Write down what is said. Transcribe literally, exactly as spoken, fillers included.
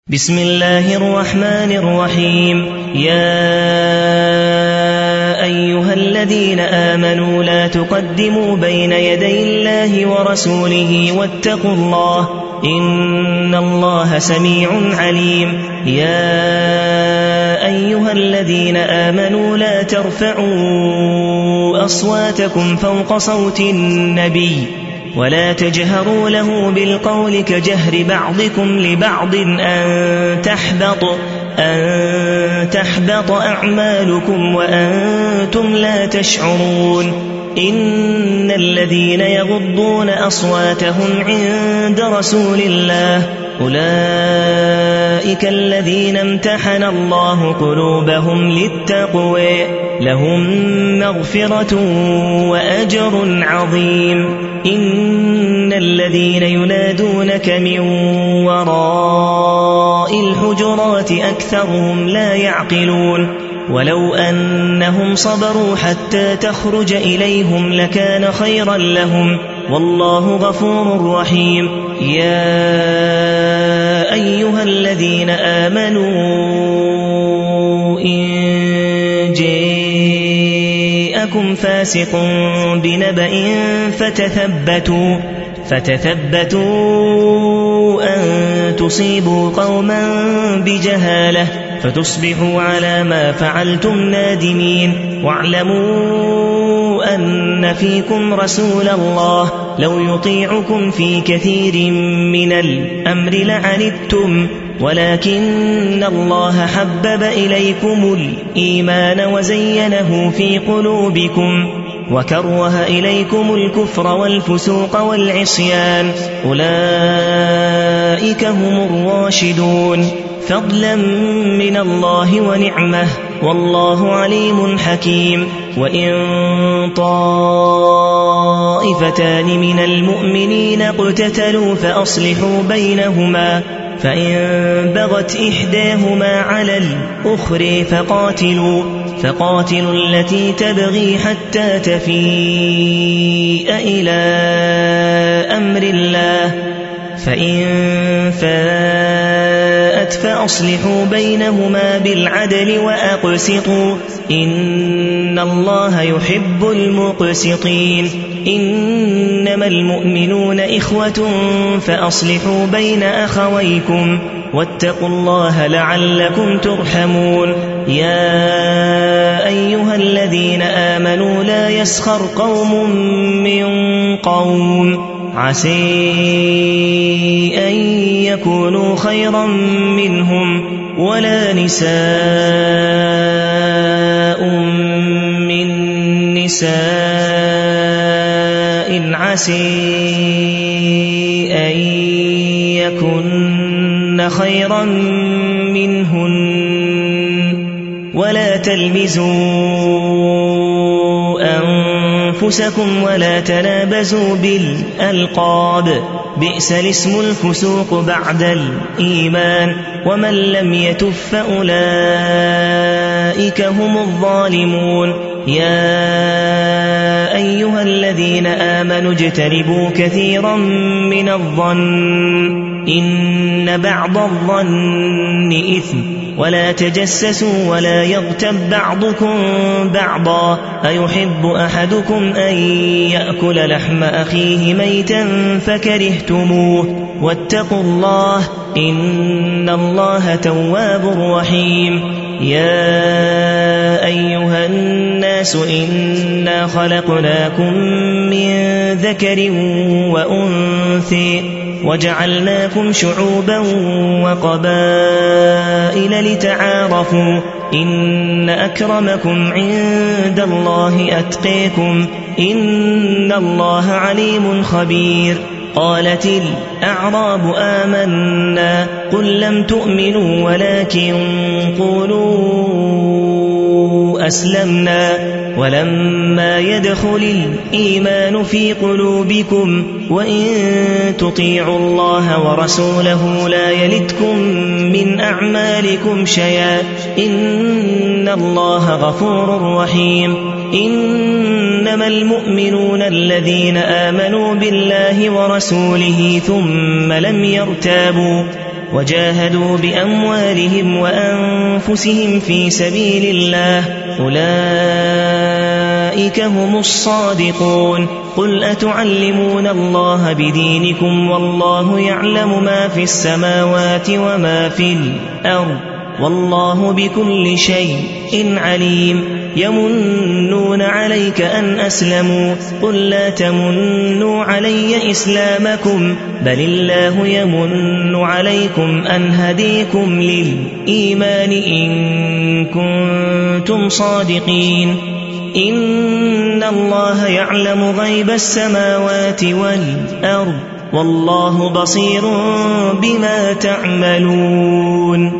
بسم الله الرحمن الرحيم. يا أيها الذين آمنوا لا تقدموا بين يدي الله ورسوله واتقوا الله إن الله سميع عليم. يا أيها الذين آمنوا لا ترفعوا أصواتكم فوق صوت النبي ولا تجهروا له بالقول كجهر بعضكم لبعض أن تحبط, أن تحبط أعمالكم وأنتم لا تشعرون. إن الذين يغضون أصواتهم عند رسول الله أولئك الذين امتحن الله قلوبهم للتقوى لهم مغفرة وأجر عظيم. إن الذين ينادونك من وراء الحجرات أكثرهم لا يعقلون ولو أنهم صبروا حتى تخرج إليهم لكان خيرا لهم والله غفور رحيم. يا أيها الذين آمنوا إن جاءكم فاسق بنبأ فتثبتوا فتثبتوا أن تصيبوا قوما بجهالة فتصبحوا على ما فعلتم نادمين. واعلموا أن فيكم رسول الله لو يطيعكم في كثير من الأمر لعنتم ولكن الله حبب إليكم الإيمان وزينه في قلوبكم وكره إليكم الكفر والفسوق والعصيان أولئك هم الراشدون فضلا من الله ونعمه والله عليم حكيم. وإن طائفتان من المؤمنين اقتتلوا فأصلحوا بينهما فإن بغت إحداهما على الأخرى فقاتلوا, فقاتلوا التي تبغي حتى تفيء إلى أمر الله فإن فاءت فأصلحوا بينهما بالعدل وأقسطوا إن الله يحب المقسطين. إنما المؤمنون إخوة فأصلحوا بين أخويكم واتقوا الله لعلكم ترحمون. يا أيها الذين آمنوا لا يسخر قوم من قوم عسى أن يكونوا خيرا منهم ولا نساء من نساء عسى أن يكن خيرا منهن ولا تلمزوا أنفسكم ولا تنابزوا بالألقاب بئس الاسم الفسوق بعد الإيمان ومن لم يتب فأولئك هم الظالمون. يا أيها الذين آمنوا اجتنبوا كثيرا من الظن إن بعض الظن إثم ولا تجسسوا ولا يغتب بعضكم بعضا أيحب أحدكم أن يأكل لحم أخيه ميتا فكرهتموه واتقوا الله إن الله تواب رحيم. يا أيها الناس إنا خلقناكم من ذكر وأنثى وجعلناكم شعوبا وقبائل لتعارفوا إن أكرمكم عند الله أتقيكم إن الله عليم خبير. قالت الأعراب آمنا قل لم تؤمنوا ولكن قولوا أسلمنا ولما يدخل الإيمان في قلوبكم وإن تطيعوا الله ورسوله لا يلتكم من أعمالكم شيئا إن الله غفور رحيم. إنما المؤمنون الذين آمنوا بالله ورسوله ثم لم يرتابوا وجاهدوا بأموالهم وأنفسهم في سبيل الله أولئك هم الصادقون. قل أتعلمون الله بدينكم والله يعلم ما في السماوات وما في الأرض والله بكل شيء عليم. يمنون عليك أن أسلموا قل لا تمنوا علي إسلامكم بل الله يمن عليكم أن هديكم للإيمان إن كنتم صادقين. إن الله يعلم غيب السماوات والأرض والله بصير بما تعملون.